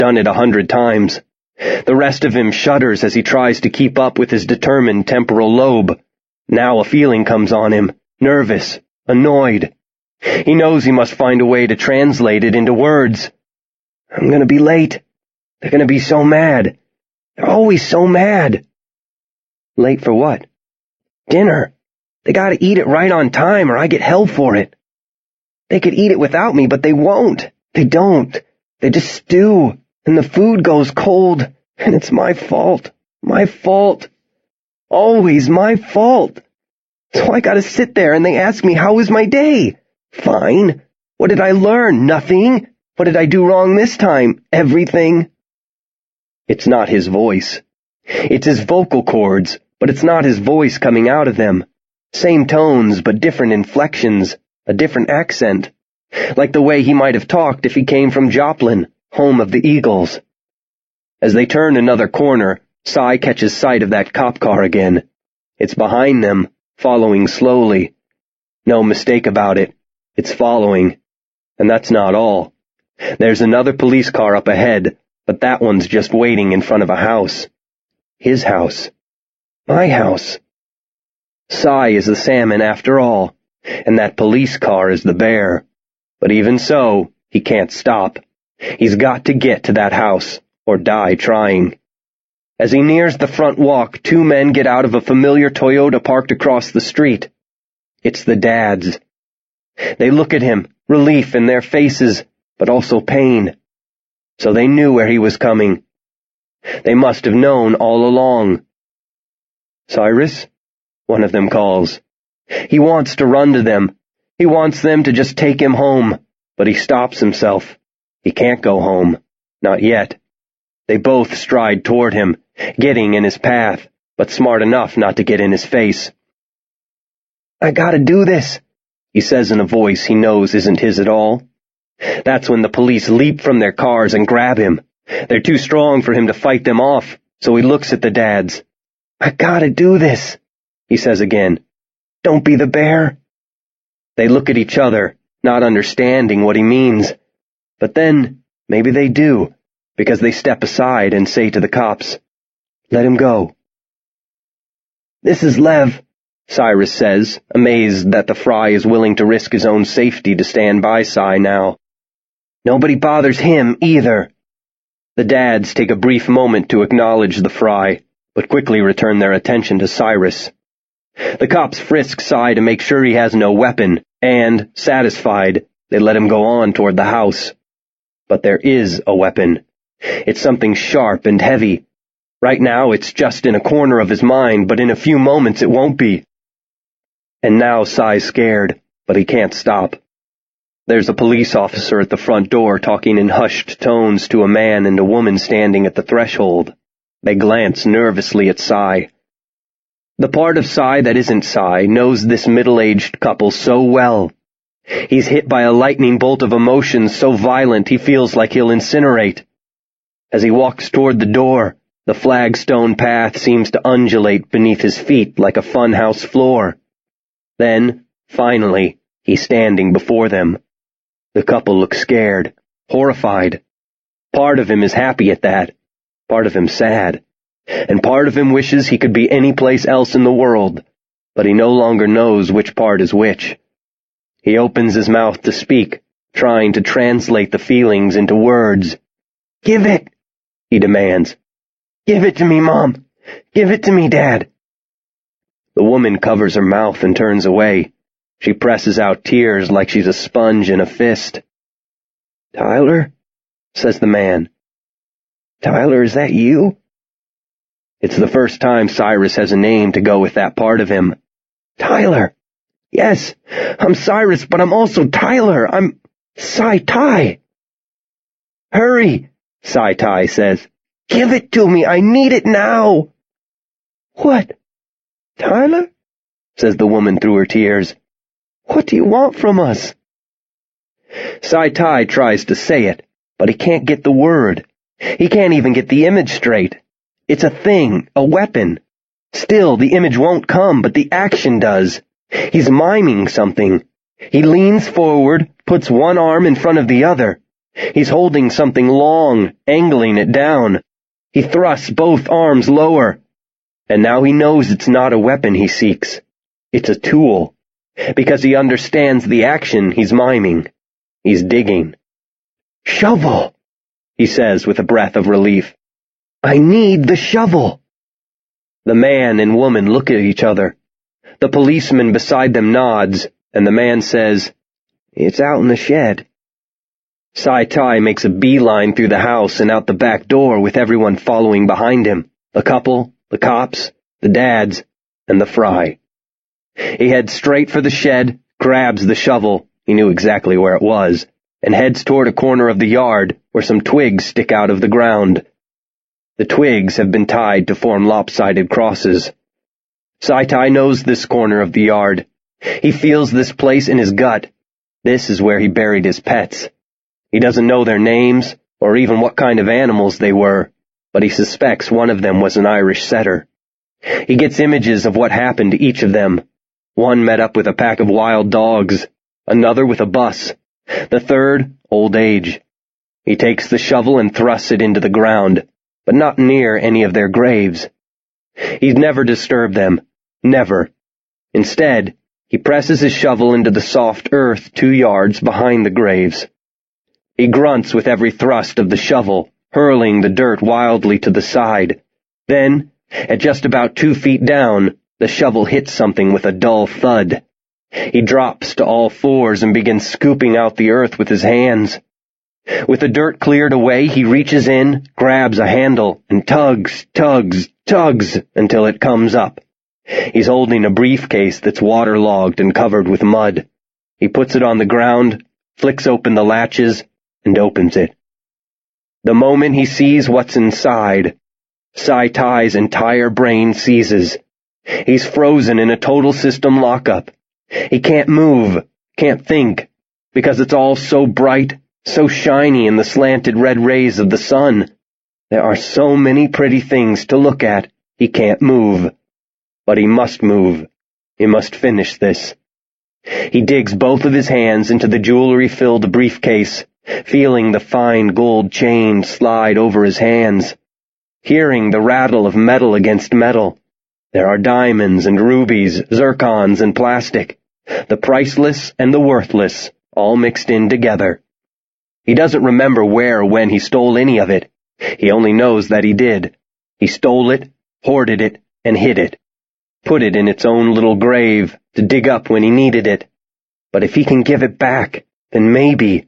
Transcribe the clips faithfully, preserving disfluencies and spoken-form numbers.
done it a hundred times. The rest of him shudders as he tries to keep up with his determined temporal lobe. Now a feeling comes on him, nervous, annoyed. He knows he must find a way to translate it into words. I'm gonna be late. They're gonna be so mad. They're always so mad. Late for what? Dinner. They gotta eat it right on time or I get hell for it. They could eat it without me, but they won't. They don't. They just stew, and the food goes cold, and it's my fault. My fault. Always my fault. So I gotta sit there and they ask me, how was my day? Fine. What did I learn? Nothing. What did I do wrong this time? Everything. It's not his voice. It's his vocal cords, but it's not his voice coming out of them. Same tones, but different inflections, a different accent. Like the way he might have talked if he came from Joplin, home of the Eagles. As they turn another corner, Cy catches sight of that cop car again. It's behind them, following slowly. No mistake about it. It's following. And that's not all. There's another police car up ahead, but that one's just waiting in front of a house. His house. My house. Cy is the salmon after all, and that police car is the bear. But even so, he can't stop. He's got to get to that house, or die trying. As he nears the front walk, two men get out of a familiar Toyota parked across the street. It's the dads. They look at him, relief in their faces, but also pain. So they knew where he was coming. They must have known all along. Cyrus? One of them calls. He wants to run to them. He wants them to just take him home, but he stops himself. He can't go home. Not yet. They both stride toward him, getting in his path, but smart enough not to get in his face. I gotta do this, he says in a voice he knows isn't his at all. That's when the police leap from their cars and grab him. They're too strong for him to fight them off, so he looks at the dads. I gotta do this, he says again. Don't be the bear. They look at each other, not understanding what he means. But then, maybe they do, because they step aside and say to the cops, let him go. This is Lev, Cyrus says, amazed that the fry is willing to risk his own safety to stand by Cy now. Nobody bothers him either. The dads take a brief moment to acknowledge the fry, but quickly return their attention to Cyrus. The cops frisk Cy to make sure he has no weapon, and, satisfied, they let him go on toward the house. But there is a weapon. It's something sharp and heavy. Right now it's just in a corner of his mind, but in a few moments it won't be. And now Cy's scared, but he can't stop. There's a police officer at the front door talking in hushed tones to a man and a woman standing at the threshold. They glance nervously at Cy. The part of Cy that isn't Cy knows this middle-aged couple so well. He's hit by a lightning bolt of emotion so violent he feels like he'll incinerate. As he walks toward the door, the flagstone path seems to undulate beneath his feet like a funhouse floor. Then, finally, he's standing before them. The couple looks scared, horrified. Part of him is happy at that, part of him sad, and part of him wishes he could be any place else in the world, but he no longer knows which part is which. He opens his mouth to speak, trying to translate the feelings into words. Give it, he demands. Give it to me, Mom. Give it to me, Dad. The woman covers her mouth and turns away. She presses out tears like she's a sponge in a fist. Tyler? Says the man. Tyler, is that you? It's the first time Cyrus has a name to go with that part of him. Tyler. Yes, I'm Cyrus, but I'm also Tyler. I'm Cy-Ty. Hurry, Cy-Ty says. Give it to me. I need it now. What? Tyler? Says the woman through her tears. What do you want from us? Cy-Ty tries to say it, but he can't get the word. He can't even get the image straight. It's a thing, a weapon. Still, the image won't come, but the action does. He's miming something. He leans forward, puts one arm in front of the other. He's holding something long, angling it down. He thrusts both arms lower. And now he knows it's not a weapon he seeks. It's a tool. Because he understands the action he's miming. He's digging. "Shovel," he says with a breath of relief. "I need the shovel." The man and woman look at each other. The policeman beside them nods, and the man says, "It's out in the shed." Sai-Tai makes a beeline through the house and out the back door with everyone following behind him. The couple, the cops, the dads, and the fry. He heads straight for the shed, grabs the shovel, he knew exactly where it was, and heads toward a corner of the yard where some twigs stick out of the ground. The twigs have been tied to form lopsided crosses. Sai-Tai knows this corner of the yard. He feels this place in his gut. This is where he buried his pets. He doesn't know their names, or even what kind of animals they were, but he suspects one of them was an Irish setter. He gets images of what happened to each of them. One met up with a pack of wild dogs, another with a bus, the third, old age. He takes the shovel and thrusts it into the ground, but not near any of their graves. He'd never disturb them, never. Instead, he presses his shovel into the soft earth two yards behind the graves. He grunts with every thrust of the shovel, hurling the dirt wildly to the side. Then, at just about two feet down, the shovel hits something with a dull thud. He drops to all fours and begins scooping out the earth with his hands. With the dirt cleared away, he reaches in, grabs a handle, and tugs, tugs, tugs until it comes up. He's holding a briefcase that's waterlogged and covered with mud. He puts it on the ground, flicks open the latches, and opens it. The moment he sees what's inside, Sai-Tai's entire brain seizes. He's frozen in a total system lockup. He can't move, can't think, because it's all so bright, so shiny in the slanted red rays of the sun. There are so many pretty things to look at, he can't move. But he must move. He must finish this. He digs both of his hands into the jewelry-filled briefcase, feeling the fine gold chain slide over his hands, hearing the rattle of metal against metal. There are diamonds and rubies, zircons and plastic, the priceless and the worthless, all mixed in together. He doesn't remember where or when he stole any of it. He only knows that he did. He stole it, hoarded it, and hid it. Put it in its own little grave to dig up when he needed it. But if he can give it back, then maybe.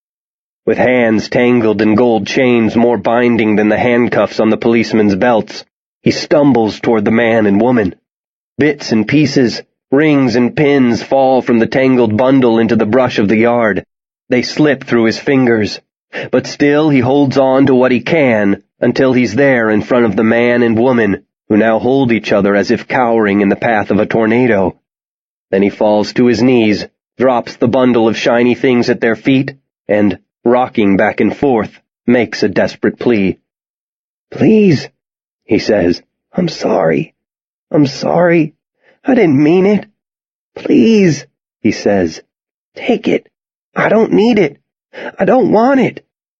With hands tangled in gold chains more binding than the handcuffs on the policeman's belts, he stumbles toward the man and woman. Bits and pieces, rings and pins fall from the tangled bundle into the brush of the yard. They slip through his fingers, but still he holds on to what he can until he's there in front of the man and woman, who now hold each other as if cowering in the path of a tornado. Then he falls to his knees, drops the bundle of shiny things at their feet, and, rocking back and forth, makes a desperate plea. "Please," he says, "I'm sorry. I'm sorry. I didn't mean it. Please," he says, "take it. I don't need it. I don't want it.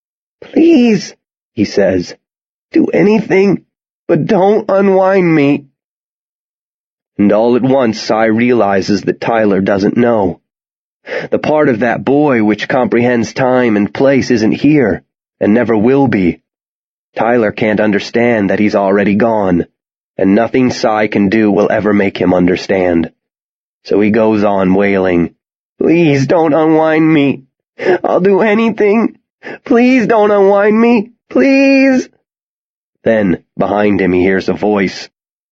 Please," he says, "do anything, but don't unwind me." And all at once Sai realizes that Tyler doesn't know. The part of that boy which comprehends time and place isn't here, and never will be. Tyler can't understand that he's already gone, and nothing Sai can do will ever make him understand. So he goes on wailing, "Please don't unwind me. I'll do anything. Please don't unwind me. Please." Then, behind him, he hears a voice.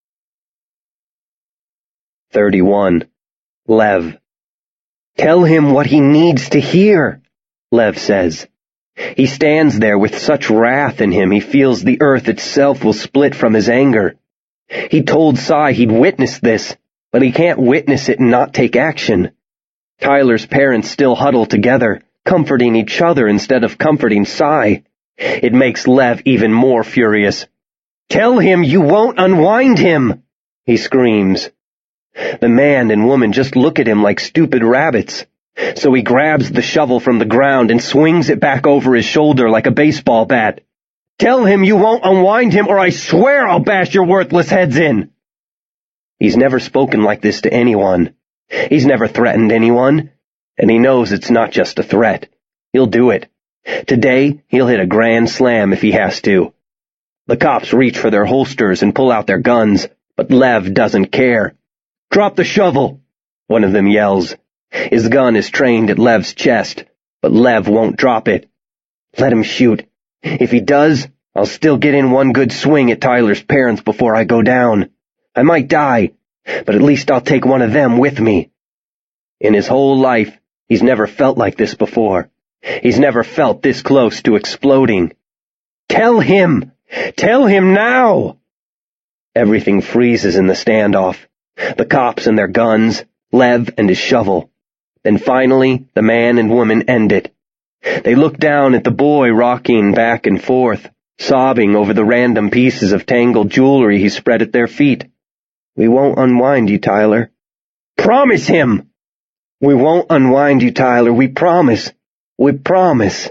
thirty-one. Lev. "Tell him what he needs to hear," Lev says. He stands there with such wrath in him he feels the earth itself will split from his anger. He told Sai he'd witness this, but he can't witness it and not take action. Tyler's parents still huddle together, comforting each other instead of comforting Sai. It makes Lev even more furious. "Tell him you won't unwind him," he screams. The man and woman just look at him like stupid rabbits. So he grabs the shovel from the ground and swings it back over his shoulder like a baseball bat. "Tell him you won't unwind him, or I swear I'll bash your worthless heads in." He's never spoken like this to anyone. He's never threatened anyone, and he knows it's not just a threat. He'll do it. Today, he'll hit a grand slam if he has to. The cops reach for their holsters and pull out their guns, but Lev doesn't care. "Drop the shovel," one of them yells. His gun is trained at Lev's chest, but Lev won't drop it. Let him shoot. If he does, I'll still get in one good swing at Tyler's parents before I go down. I might die, but at least I'll take one of them with me. In his whole life, he's never felt like this before. He's never felt this close to exploding. "Tell him! Tell him now!" Everything freezes in the standoff. The cops and their guns, Lev and his shovel. Then finally, the man and woman end it. They look down at the boy rocking back and forth, sobbing over the random pieces of tangled jewelry he spread at their feet. "We won't unwind you, Tyler." "Promise him!" "We won't unwind you, Tyler. We promise. We promise."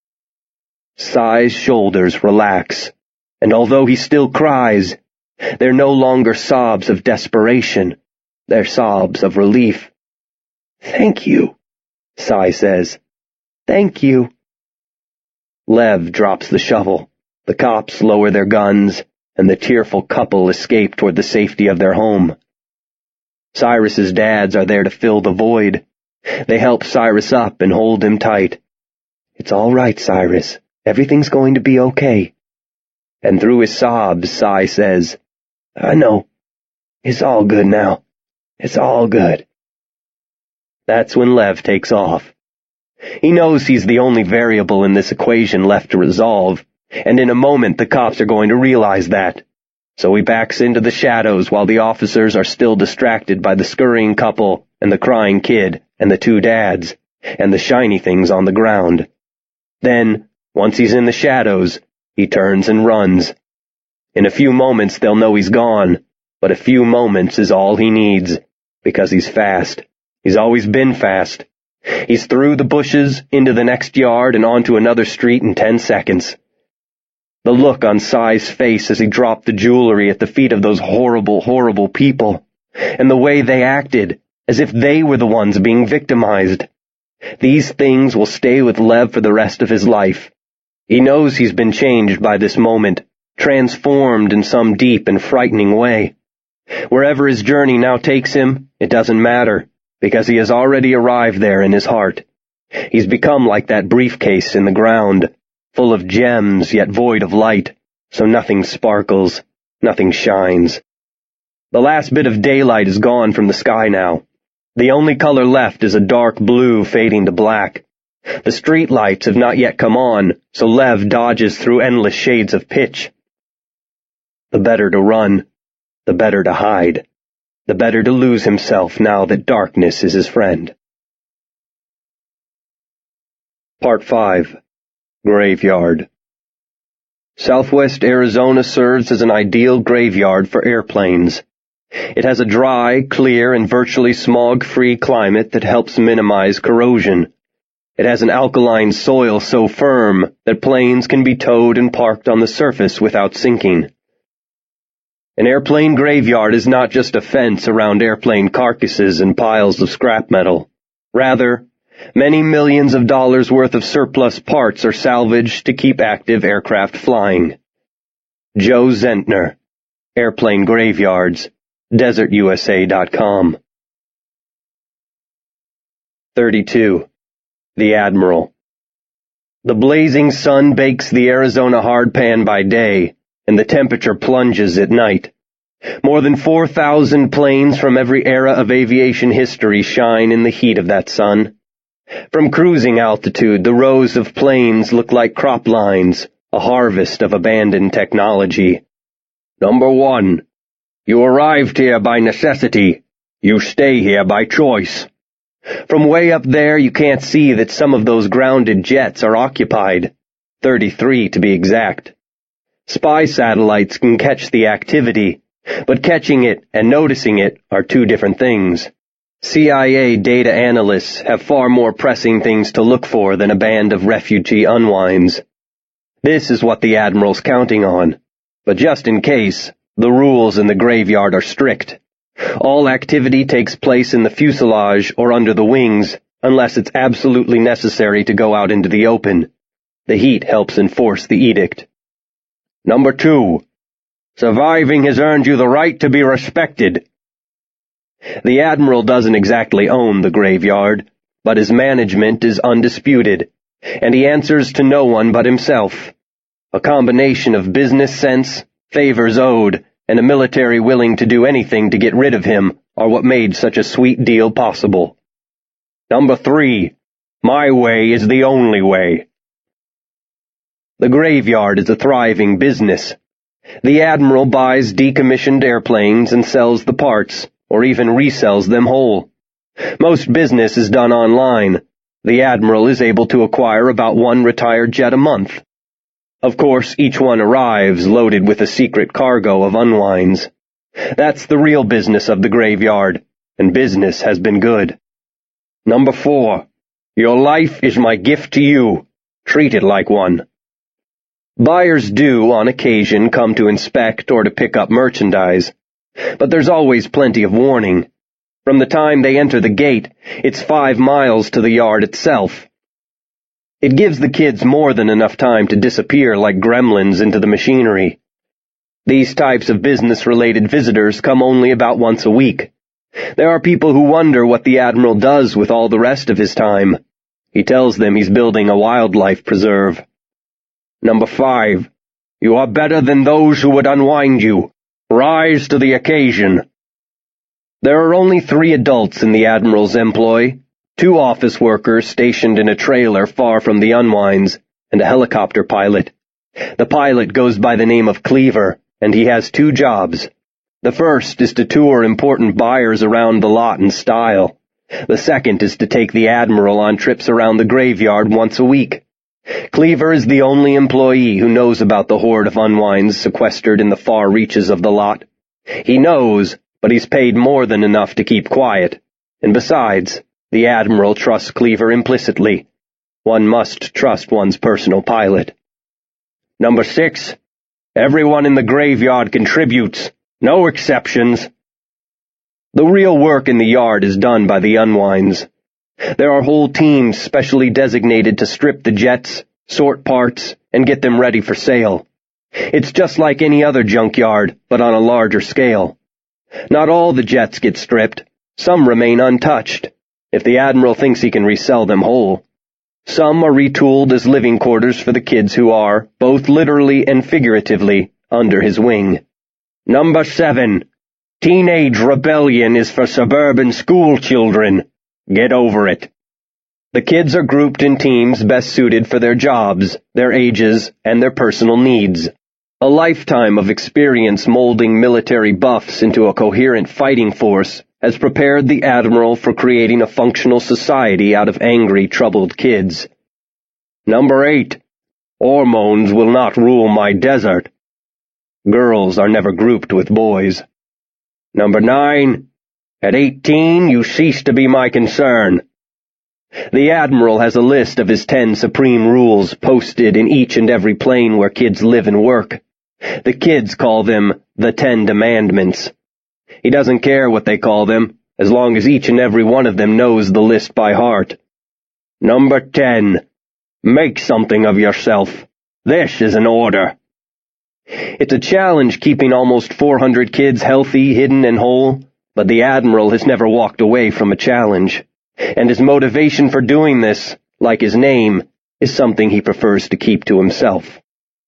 Cy's shoulders relax, and although he still cries, they're no longer sobs of desperation. They're sobs of relief. "Thank you," Cy says. "Thank you." Lev drops the shovel. The cops lower their guns, and the tearful couple escape toward the safety of their home. Cyrus's dads are there to fill the void. They help Cyrus up and hold him tight. "It's all right, Cyrus. Everything's going to be okay." And through his sobs, Cy says, "I know. It's all good now. It's all good." That's when Lev takes off. He knows he's the only variable in this equation left to resolve, and in a moment the cops are going to realize that. So he backs into the shadows while the officers are still distracted by the scurrying couple and the crying kid and the two dads and the shiny things on the ground. Then, once he's in the shadows, he turns and runs. In a few moments they'll know he's gone, but a few moments is all he needs, because he's fast. He's always been fast. He's through the bushes, into the next yard, and onto another street in ten seconds. The look on Cy's face as he dropped the jewelry at the feet of those horrible, horrible people, and the way they acted, as if they were the ones being victimized. These things will stay with Lev for the rest of his life. He knows he's been changed by this moment, transformed in some deep and frightening way. Wherever his journey now takes him, it doesn't matter, because he has already arrived there in his heart. He's become like that briefcase in the ground, full of gems yet void of light, so nothing sparkles, nothing shines. The last bit of daylight is gone from the sky now. The only color left is a dark blue fading to black. The street lights have not yet come on, so Lev dodges through endless shades of pitch. The better to run, the better to hide, the better to lose himself now that darkness is his friend. Part five. Graveyard. Southwest Arizona serves as an ideal graveyard for airplanes. It has a dry, clear, and virtually smog-free climate that helps minimize corrosion. It has an alkaline soil so firm that planes can be towed and parked on the surface without sinking. An airplane graveyard is not just a fence around airplane carcasses and piles of scrap metal. Rather, many millions of dollars worth of surplus parts are salvaged to keep active aircraft flying. Joe Zentner, Airplane Graveyards, desert U S A dot com. thirty-two. The Admiral. The blazing sun bakes the Arizona hardpan by day, and the temperature plunges at night. More than four thousand planes from every era of aviation history shine in the heat of that sun. From cruising altitude, the rows of planes look like crop lines, a harvest of abandoned technology. Number one. You arrived here by necessity. You stay here by choice. From way up there, you can't see that some of those grounded jets are occupied. thirty-three to be exact. Spy satellites can catch the activity, but catching it and noticing it are two different things. C I A data analysts have far more pressing things to look for than a band of refugee unwinds. This is what the Admiral's counting on. But just in case, the rules in the graveyard are strict. All activity takes place in the fuselage or under the wings, unless it's absolutely necessary to go out into the open. The heat helps enforce the edict. Number two, surviving has earned you the right to be respected. The Admiral doesn't exactly own the graveyard, but his management is undisputed, and he answers to no one but himself. A combination of business sense, favors owed, and a military willing to do anything to get rid of him are what made such a sweet deal possible. Number three, my way is the only way. The graveyard is a thriving business. The Admiral buys decommissioned airplanes and sells the parts, or even resells them whole. Most business is done online. The Admiral is able to acquire about one retired jet a month. Of course, each one arrives loaded with a secret cargo of unwinds. That's the real business of the graveyard, and business has been good. Number four, your life is my gift to you. Treat it like one. Buyers do, on occasion, come to inspect or to pick up merchandise, but there's always plenty of warning. From the time they enter the gate, it's five miles to the yard itself. It gives the kids more than enough time to disappear like gremlins into the machinery. These types of business-related visitors come only about once a week. There are people who wonder what the Admiral does with all the rest of his time. He tells them he's building a wildlife preserve. Number five, you are better than those who would unwind you. Rise to the occasion. There are only three adults in the Admiral's employ, two office workers stationed in a trailer far from the unwinds, and a helicopter pilot. The pilot goes by the name of Cleaver, and he has two jobs. The first is to tour important buyers around the lot in style. The second is to take the Admiral on trips around the graveyard once a week. Cleaver is the only employee who knows about the horde of unwinds sequestered in the far reaches of the lot. He knows, but he's paid more than enough to keep quiet. And besides, the Admiral trusts Cleaver implicitly. One must trust one's personal pilot. Number six, everyone in the graveyard contributes. No exceptions. The real work in the yard is done by the unwinds. There are whole teams specially designated to strip the jets, sort parts, and get them ready for sale. It's just like any other junkyard, but on a larger scale. Not all the jets get stripped. Some remain untouched, if the Admiral thinks he can resell them whole. Some are retooled as living quarters for the kids who are, both literally and figuratively, under his wing. Number seven, teenage rebellion is for suburban school children. Get over it. The kids are grouped in teams best suited for their jobs, their ages, and their personal needs. A lifetime of experience molding military buffs into a coherent fighting force has prepared the Admiral for creating a functional society out of angry, troubled kids. Number eight, hormones will not rule my desert. Girls are never grouped with boys. Number nine, at eighteen you cease to be my concern. The Admiral has a list of his ten supreme rules posted in each and every plane where kids live and work. The kids call them the Ten Demandments. He doesn't care what they call them, as long as each and every one of them knows the list by heart. Number ten, make something of yourself. This is an order. It's a challenge keeping almost four hundred kids healthy, hidden, and whole, but the Admiral has never walked away from a challenge. And his motivation for doing this, like his name, is something he prefers to keep to himself.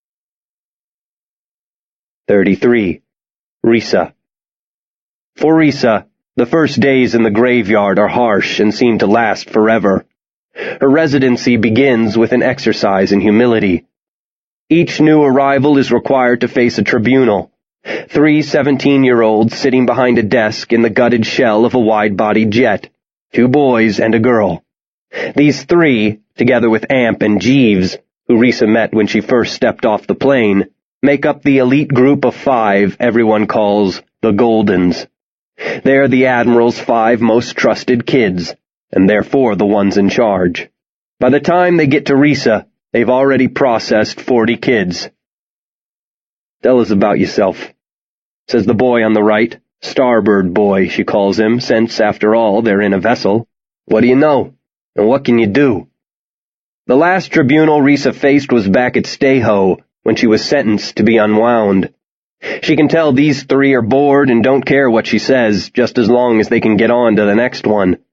thirty-three. Risa. For Risa, the first days in the graveyard are harsh and seem to last forever. Her residency begins with an exercise in humility. Each new arrival is required to face a tribunal. Three seventeen-year-olds sitting behind a desk in the gutted shell of a wide-bodied jet. Two boys and a girl. These three, together with Amp and Jeeves, who Risa met when she first stepped off the plane, make up the elite group of five everyone calls the Goldens. They're the Admiral's five most trusted kids, and therefore the ones in charge. By the time they get to Risa, they've already processed forty kids. "Tell us about yourself," says the boy on the right. Starboard boy, she calls him, since, after all, they're in a vessel. "What do you know? And what can you do?" The last tribunal Risa faced was back at Stayho, when she was sentenced to be unwound. She can tell these three are bored and don't care what she says, just as long as they can get on to the next one.